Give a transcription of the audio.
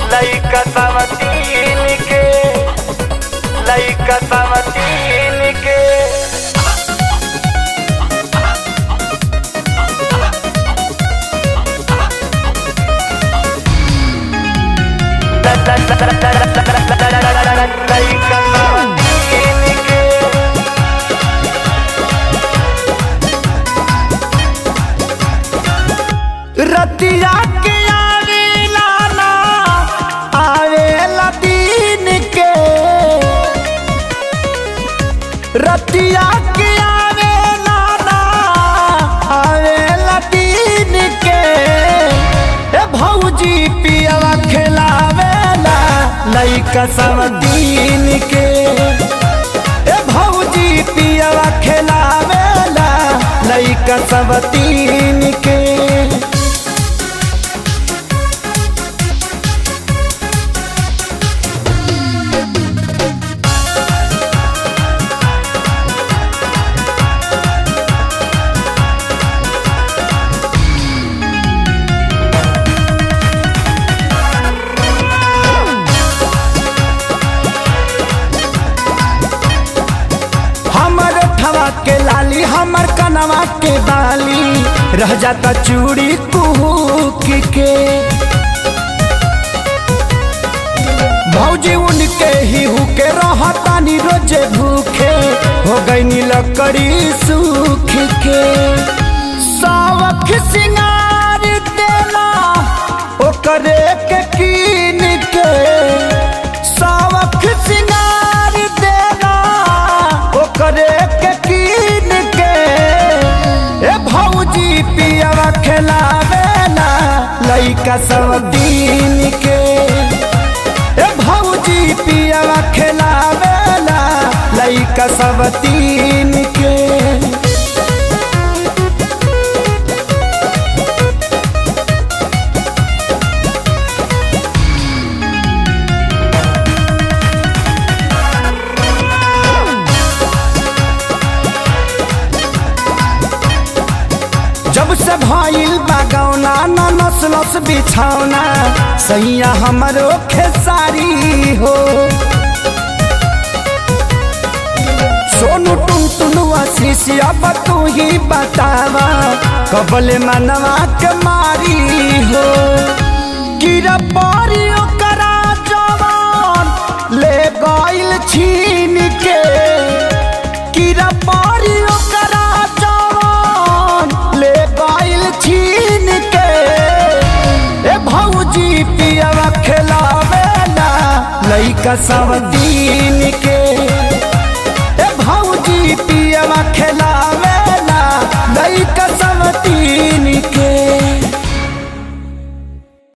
लइका समतीन के लइका समतीन के रतिया के आवेला ना आवेला दिन के रतिया के आवेला ना आवेला दिन के ए भौजी पियवा खिलावेला लइका सब दिन के ए भौजी पियवा खिलावेला लइका सब दिन के के लाली हमर कनवा के बाली रह जाता चूड़ी कुहूक के भौजी उनके ही हुके रहतानी रोजे भूखे हो गई लकड़ी सूख के सावख सिंगार देला ओकरे के कीन के सावख सिंगार देला ओकरे पियवा खिलावेला लइका सब दिन के ए भौजी पियवा खिलावेला लइका सब दिन के जब से भइल बागौना न नस्लस बिछौना सैया हमरो खेसारी हो सोनू टुनटुनुआ शीशिया तू ही बतावा कबले मनवा के मारी हो कीड़ा पारी ओकरा जवान ले गइल छीन के कीड़ा पारी ओकरा छीन के ए भौजी पियवा खिलावेला लइका सब दिन के ए भौजी पियवा खिलावेला लइका सब